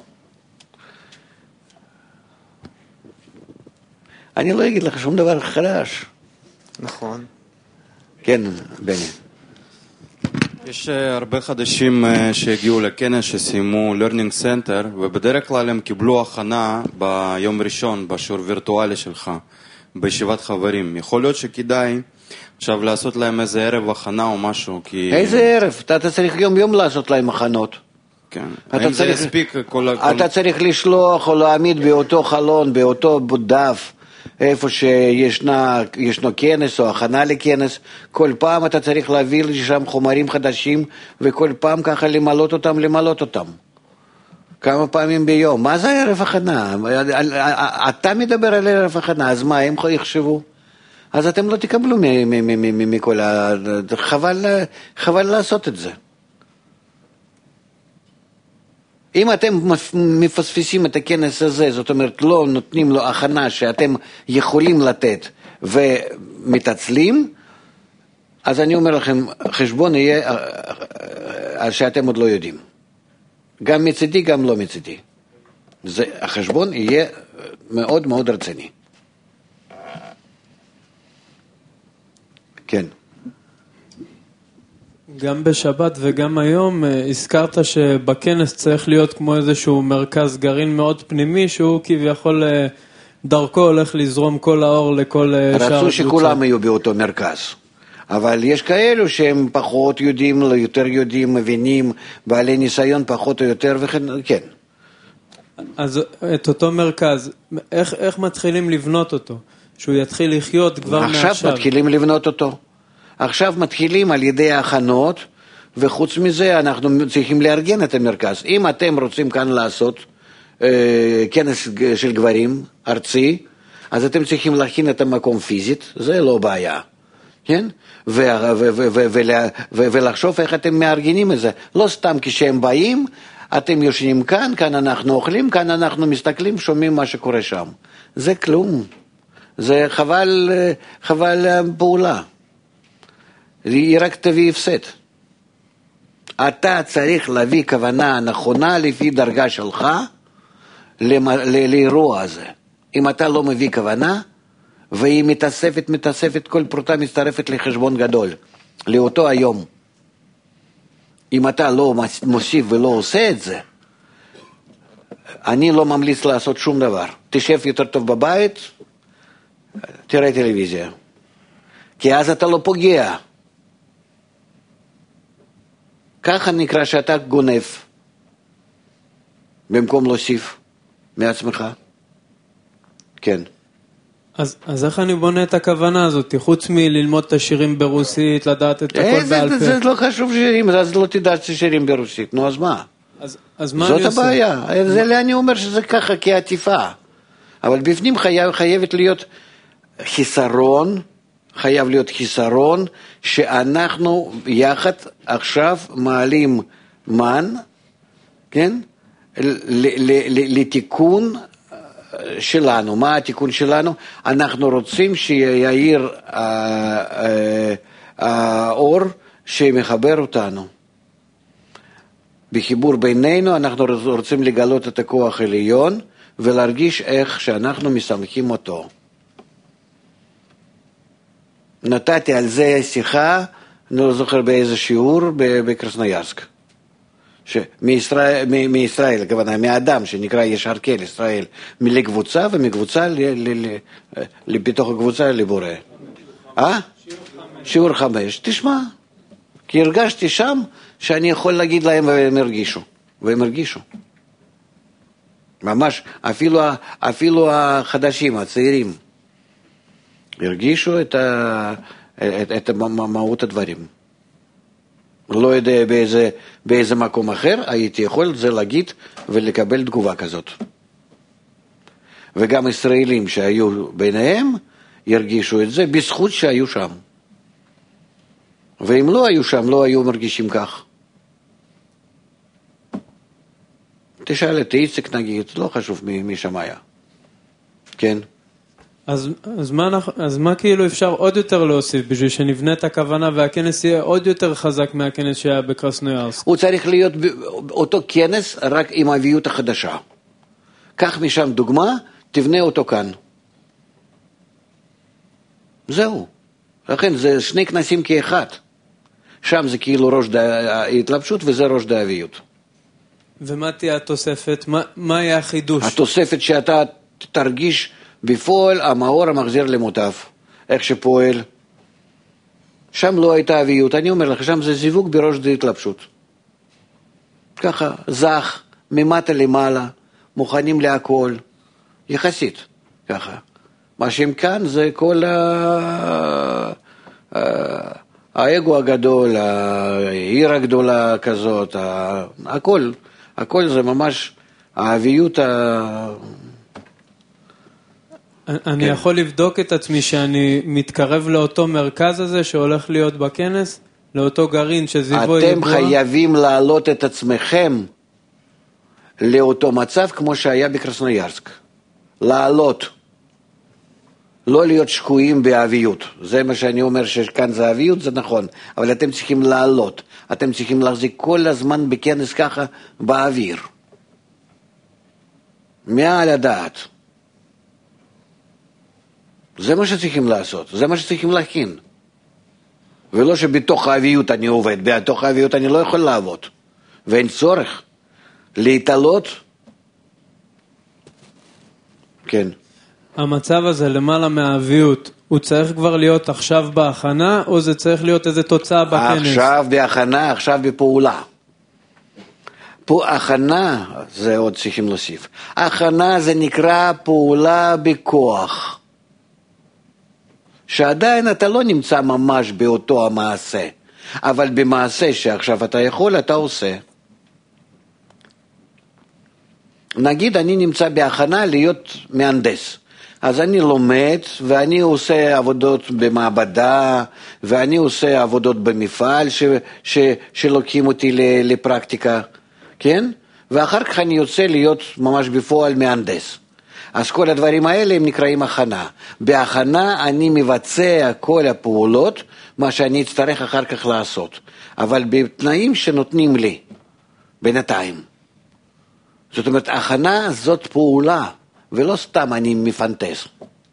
אני לא אגיד לך שום דבר חדש. נכון. כן, בני. יש הרבה חדשים שהגיעו לכנס שסיימו Learning Center, ובדרך כלל הם קיבלו הכנה ביום ראשון, בשיעור וירטואלי שלך, בישיבת חברים. יכול להיות שכדאי עכשיו לעשות להם איזה ערב הכנה או משהו, כי... איזה ערב? אתה צריך יום יום לעשות להם הכנות. כן. האם זה יספיק כל... אתה צריך לשלוח או להעמיד באותו חלון, באותו דף, איפה שישנה, ישנו כנס או הכנה לכנס, כל פעם אתה צריך להביא לשם חומרים חדשים, וכל פעם ככה למלות אותם, למלות אותם. כמה פעמים ביום. מה זה ערב הכנה? אתה מדבר על ערב הכנה, אז מה, הם יחשבו? אז אתם לא תקבלו מכל ה... חבל, חבל לעשות את זה. אם אתם מפספסים את הכנס הזה, זאת אומרת לא נותנים לו הכנה שאתם יכולים לתת ומתעצלים, אז אני אומר לכם, חשבון יהיה שאתם עוד לא יודעים. גם מצידי, גם לא מצידי. זה, החשבון יהיה מאוד מאוד רציני. כן. גם בשבת וגם היום הזכרת שבכנס צריך להיות כמו איזשהו מרכז גרעין מאוד פנימי, שהוא כביכול דרכו הולך לזרום כל האור לכל שאר. רצו שכולם יהיו באותו מרכז. אבל יש כאלו שהם פחות יודעים, יותר יודעים, מבינים, בעלי ניסיון פחות או יותר, וכן, כן. אז את אותו מרכז, איך, איך מתחילים לבנות אותו? שהוא יתחיל לחיות כבר מעכשיו. עכשיו מתחילים לבנות אותו. עכשיו מתחילים על ידי ההכנות, וחוץ מזה אנחנו צריכים לארגן את המרכז. אם אתם רוצים כאן לעשות אה, כנס של גברים ארצי, אז אתם צריכים להכין את המקום פיזית, זה לא בעיה. כן? ולחשוב איך אתם מארגנים את זה. לא סתם כשהם באים, אתם יושנים כאן, כאן אנחנו אוכלים, כאן אנחנו מסתכלים, שומעים מה שקורה שם. זה כלום. זה חבל, חבל פעולה. היא רק תביא הפסד. אתה צריך להביא כוונה נכונה לפי דרגה שלך לאירוע הזה. אם אתה לא מביא כוונה, והיא מתאספת, מתאספת, כל פרוטה מצטרפת לחשבון גדול, לאותו היום. אם אתה לא מוסיף ולא עושה את זה, אני לא ממליץ לעשות שום דבר. תשב יותר טוב בבית, תראה טלוויזיה. כי אז אתה לא פוגע. ככה נקרא שאתה גונב, במקום להוסיף מעצמך. כן. אז, אז איך אני בונה את הכוונה הזאת? חוץ מללמוד את השירים ברוסית, לדעת את הכל בעל פה? זה לא חשוב שירים, אז לא תדע את השירים ברוסית. נו, אז מה? אז, אז מה אני עושה? זאת הבעיה. זה אני אומר שזה ככה כעטיפה. אבל בפנים חייב, חייבת להיות חיסרון, חייב להיות חיסרון, שאנחנו יחד עכשיו מעלים מן, כן? לתיקון שלנו. מה התיקון שלנו? אנחנו רוצים שיעיר האור שמחבר אותנו. בחיבור בינינו אנחנו רוצים לגלות את הכוח העליון ולהרגיש איך שאנחנו מסמכים אותו. נתתי על זה שיחה, אני לא זוכר באיזה שיעור, בקרסנוירסק. מישראל, מישראל, כוונה, מהאדם שנקרא ישר כל ישראל, מלקבוצה ומקבוצה בתוך הקבוצה לבורא. אה? שיעור חמש. תשמע, כי הרגשתי שם שאני יכול להגיד להם והם הרגישו. והם הרגישו. ממש, אפילו, אפילו החדשים, הצעירים, הרגישו את, ה, את, את מהות הדברים. לא יודע באיזה, באיזה מקום אחר, הייתי יכול זה להגיד ולקבל תגובה כזאת. וגם ישראלים שהיו ביניהם, ירגישו את זה בזכות שהיו שם. ואם לא היו שם, לא היו מרגישים כך. תשאל את איציק נגיד, לא חשוב מי שם היה. כן? אז, אז, מה, אז מה כאילו אפשר עוד יותר להוסיף בשביל שנבנה את הכוונה והכנס יהיה עוד יותר חזק מהכנס שהיה בקרסנויארסק? הוא צריך להיות אותו כנס רק עם האביות החדשה. קח משם דוגמה, תבנה אותו כאן. זהו. לכן זה שני כנסים כאחד. שם זה כאילו ראש ההתלבשות וזה ראש האביות. ומה תהיה התוספת? מה, מה יהיה החידוש? התוספת שאתה תרגיש בפועל המאור המחזיר למוטב, איך שפועל. שם לא הייתה אביות, אני אומר לך, שם זה זיווג בראש ההתלבשות. ככה, זך, ממטה למעלה, מוכנים להכל, יחסית, ככה. מה שהם כאן זה כל ה... האגו הגדול, העיר הגדולה כזאת, הכל, הכל זה ממש האביות ה... אני כן. יכול לבדוק את עצמי שאני מתקרב לאותו מרכז הזה שהולך להיות בכנס, לאותו גרעין שזיוו ידוע. אתם חייבים להעלות את עצמכם לאותו מצב כמו שהיה בקרסנויארסק. להעלות. לא להיות שקועים באביות. זה מה שאני אומר שכאן זה אביות, זה נכון. אבל אתם צריכים להעלות. אתם צריכים להחזיק כל הזמן בכנס ככה באוויר. מעל הדעת. זה מה שצריכים לעשות, זה מה שצריכים להכין. ולא שבתוך האביות אני עובד, בתוך האביות אני לא יכול לעבוד, ואין צורך להתעלות. כן. המצב הזה למעלה מהאביות, הוא צריך כבר להיות עכשיו בהכנה, או זה צריך להיות איזה תוצאה בכנס? עכשיו בהכנה, עכשיו בפעולה. פה הכנה, זה עוד צריכים להוסיף. הכנה זה נקרא פעולה בכוח. שעדיין אתה לא נמצא ממש באותו המעשה, אבל במעשה שעכשיו אתה יכול, אתה עושה. נגיד אני נמצא בהכנה להיות מהנדס. אז אני לומד ואני עושה עבודות במעבדה ואני עושה עבודות במפעל ש, ש, שלוקחים אותי לפרקטיקה, כן? ואחר כך אני יוצא להיות ממש בפועל מהנדס. אז כל הדברים האלה הם נקראים הכנה. בהכנה אני מבצע כל הפעולות, מה שאני אצטרך אחר כך לעשות. אבל בתנאים שנותנים לי, בינתיים. זאת אומרת, הכנה זאת פעולה. ולא סתם אני מפנטס.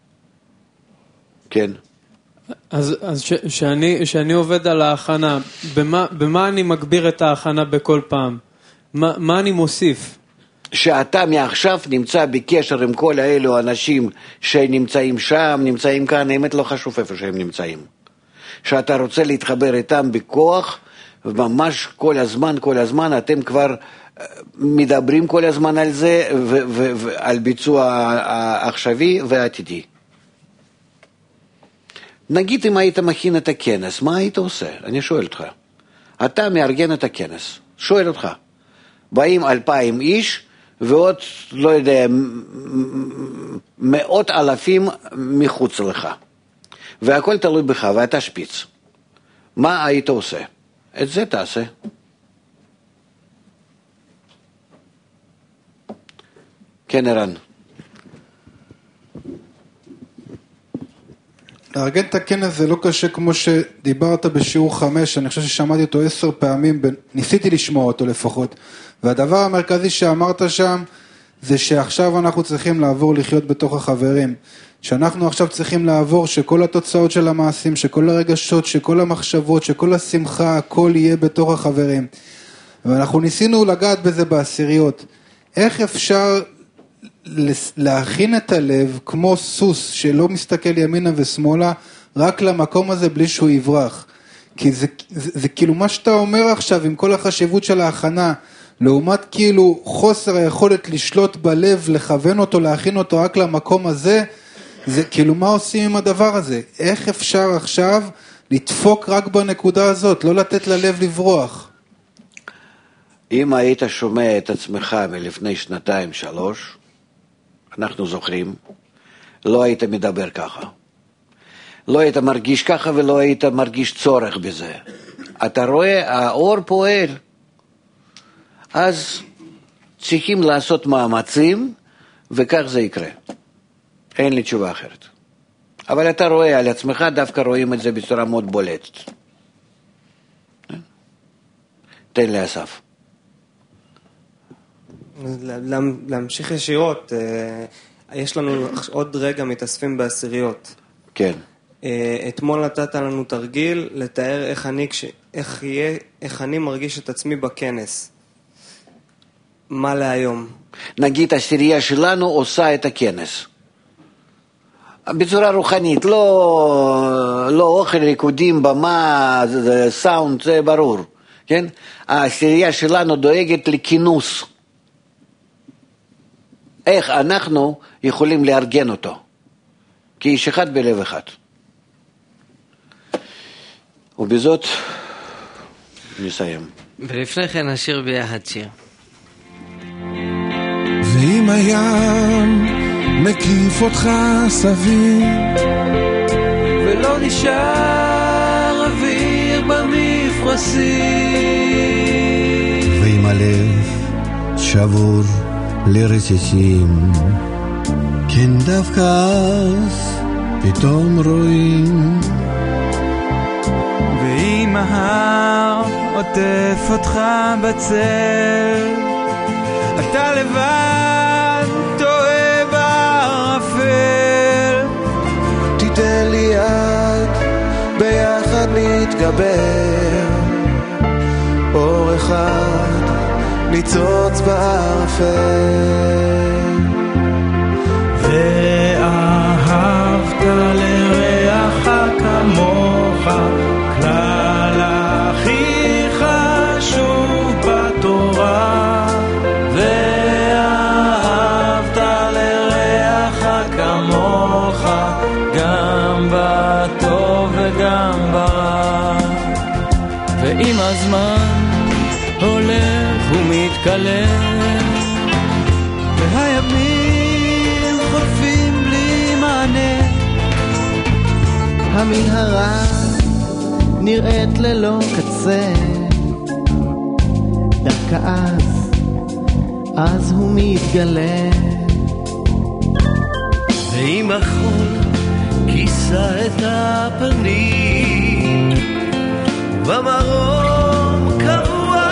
כן. אז, אז ש, שאני, שאני עובד על ההכנה, במה, במה אני מגביר את ההכנה בכל פעם? מה, מה אני מוסיף? שאתה מעכשיו נמצא בקשר עם כל האלו אנשים שנמצאים שם, נמצאים כאן, האמת לא חשוב איפה שהם נמצאים. שאתה רוצה להתחבר איתם בכוח, ממש כל הזמן, כל הזמן, אתם כבר מדברים כל הזמן על זה, ועל ביצוע העכשווי והעתידי. נגיד אם היית מכין את הכנס, מה היית עושה? אני שואל אותך. אתה מארגן את הכנס, שואל אותך. באים אלפיים איש, ועוד, לא יודע, מאות אלפים מחוץ לך. והכל תלוי בך, ואתה שפיץ. מה היית עושה? את זה תעשה. כן, ערן. לארגן את הכנס זה לא קשה כמו שדיברת בשיעור חמש, אני חושב ששמעתי אותו עשר פעמים, ניסיתי לשמוע אותו לפחות, והדבר המרכזי שאמרת שם, זה שעכשיו אנחנו צריכים לעבור לחיות בתוך החברים, שאנחנו עכשיו צריכים לעבור שכל התוצאות של המעשים, שכל הרגשות, שכל המחשבות, שכל השמחה, הכל יהיה בתוך החברים, ואנחנו ניסינו לגעת בזה בעשיריות, איך אפשר להכין את הלב כמו סוס שלא מסתכל ימינה ושמאלה רק למקום הזה בלי שהוא יברח, כי זה, זה, זה כאילו מה שאתה אומר עכשיו עם כל החשיבות של ההכנה, לעומת כאילו חוסר היכולת לשלוט בלב, לכוון אותו, להכין אותו רק למקום הזה, זה כאילו מה עושים עם הדבר הזה? איך אפשר עכשיו לדפוק רק בנקודה הזאת, לא לתת ללב לברוח? אם היית שומע את עצמך מלפני שנתיים שלוש, אנחנו זוכרים, לא היית מדבר ככה. לא היית מרגיש ככה ולא היית מרגיש צורך בזה. אתה רואה, האור פועל. אז צריכים לעשות מאמצים, וכך זה יקרה. אין לי תשובה אחרת. אבל אתה רואה על עצמך, דווקא רואים את זה בצורה מאוד בולטת. תן לי אסף. להמשיך ישירות, יש לנו עוד רגע מתאספים בעשיריות. כן. אתמול נתת לנו תרגיל לתאר איך אני, איך יהיה, איך אני מרגיש את עצמי בכנס. מה להיום? נגיד העשירייה שלנו עושה את הכנס. בצורה רוחנית, לא, לא אוכל, ריקודים, במה, סאונד, זה ברור. כן? העשירייה שלנו דואגת לכינוס. איך אנחנו יכולים לארגן אותו? כאיש אחד בלב אחד. ובזאת נסיים. ולפני כן נשיר ביחד שיר. ואם הים מקיף אותך סביב ולא נשאר אוויר במפרשים, ואם הלב שבור לרסיסים, כן דווקא אז פתאום רואים. ואם ההר עוטף אותך בצל, אתה לבד טועה בערפל, תיתן לי יד ביחד לי מתגבר, אור אחד ניצוץ בערפל. ואהבת לרעך כמוך, כלל הכי חשוב בתורה. ואהבת לרעך כמוך, גם בטוב וגם ברע. ועם הזמן הולך ומתקלם, והימים חולפים בלי מענה. המנהרה נראית ללא קצה, דווקא אז, אז הוא מתגלה. ועם החול כיסה את הפנים, במרום קבוע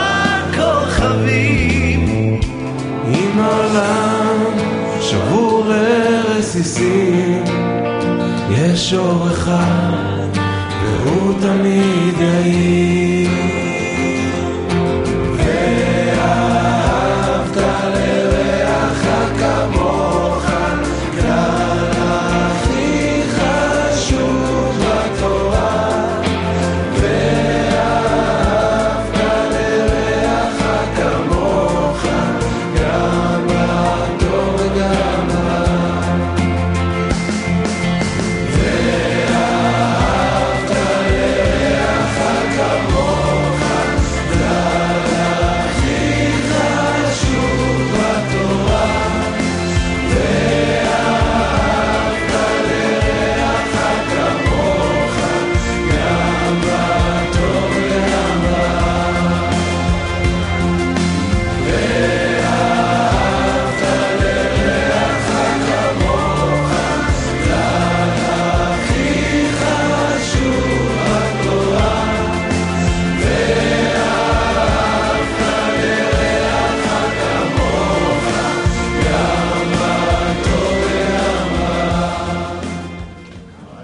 כוכבים. עם העולם שבור לרסיסים, יש אור אחד